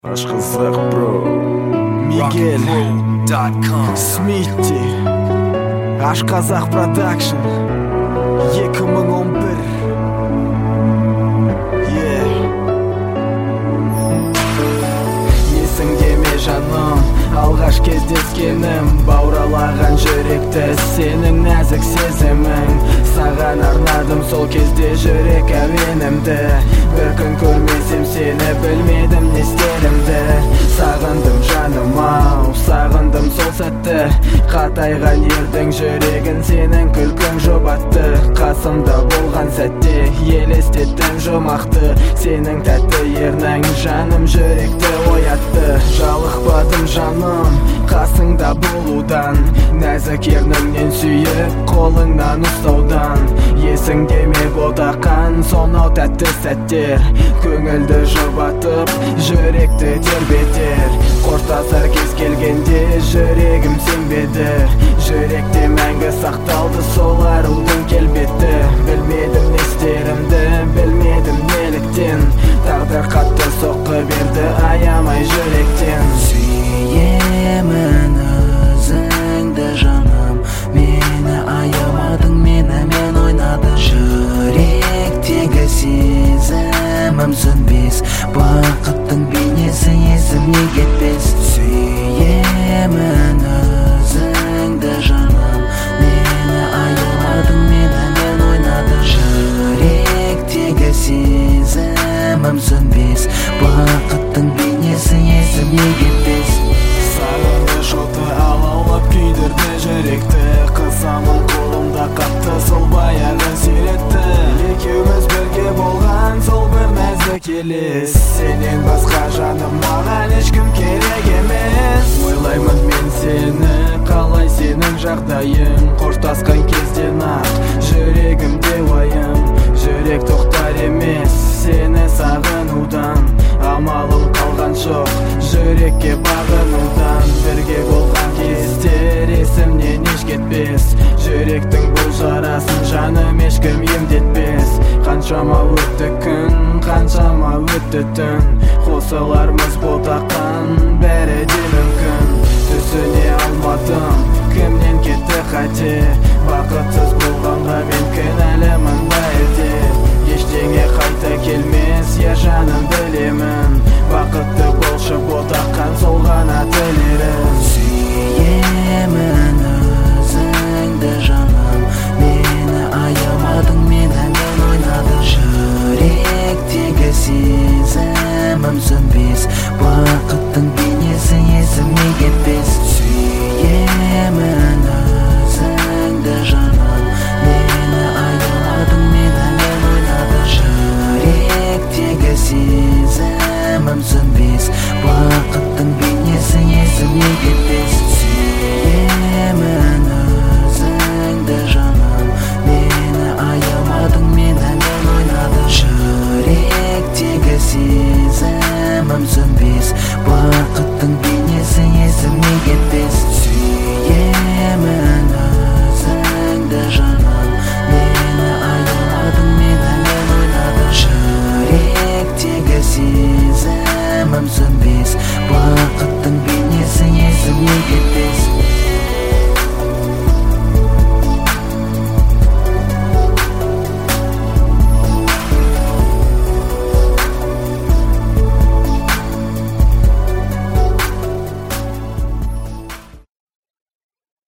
Ашқазақ бро, Мигель, Смитти, Ашқазақ продакшн, 2011. Есіңде ме жаным, алғаш кездескенім, бауралаған жүректі сенің нәзік сезімің. Саған арнадым сол кезде жүрек әуенімді. Bir күн көрмесем сені, білмедім не істерімді. Сағындым жаным ау, сағындым сол сәтті. Қатайған ердің жүрегін сенің күлкің жұбатты. Қасымда болған сәтте елестеттім жұмақты. Сенің тәтті ернің жаным жүректі оятты. Жалықпадым жаным қасыңда болудан, нәзік ерніңнен сүйіп қолыңнан ұстаудан. Есіңде ме ботақан сонау тәтті сәттер, көңілді жұбатып жүректі тербетер. Қоштасар кез келгенде жүрегім сенбеді. Жүректе мәңгі сақталды сол арудың келбеті. Білмедім не істерімді, білмедім неліктен. Тағдыр қатты соққы берді аямай жүректен. Сүйемін өзіңді жаным, мені аямадың, менімен ойнады. Жүректегі сезімім сөнбес, бақыттың бейнесі есіме кетпес. Сүйемін өзіңді жаным, мені аямадың, менімен ойнады. Жүректегі сезімім сөнбес, бақыттың бейнесі есіме кетпес. Сағыныш оты алаулап күйдірді жүректі. Қысамын қолымда қатты сол баяғы суретті. Екеуміз бірге болған сол бір нәзік елес. Сенен басқа жаным маған ешкім керек емес. Ойлаймын мен сені, қалай сенің жағдайың. Қоштасқан кезден ақ жүрегімде уайым. Жүрек тоқтар емес сені сағынудан. Амалым қалған жоқ жүрекке бағынудан. Бірге болған кездер есімнен еш кетпес. Жүректің бұл жарасын жаным ешкім емдетпес. Қаншама өтті күн, қаншама өтті түн. Қосылармыз ботақан бәрі де мүмкін. Түсіне алмадым, кімнен кетті қате. Бақытсыз болғанға мен кінәлімін ба әлде. Ештеңе қайта келмес, я жаным білемін. Бақытты болшы ботақан сол ғана тілерім. Сүйемін өзіңді жаным, мені аямадың, менімен ойнады. Жүректегі сезімім сөнбес, бақыттың бейнесі есіме кетпес. Сүйемін өзіңді жаным, мені аямадың, менімен ойнады. Жүректегі сезімім сөнбес, бақыттың бейнесі есіме кетпес. Сүйемін өзіңді жаным, мені аямадың, менімен ойнады. Жүректегі сезімім сөнбес, бақыттың бейнесі есіме кетпес. Сүйемін өзіңді жаным, мені аямадың, менімен ойнады. Жүректегі сезімім сөнбес, бақыттың бейнесі есіме кетпес.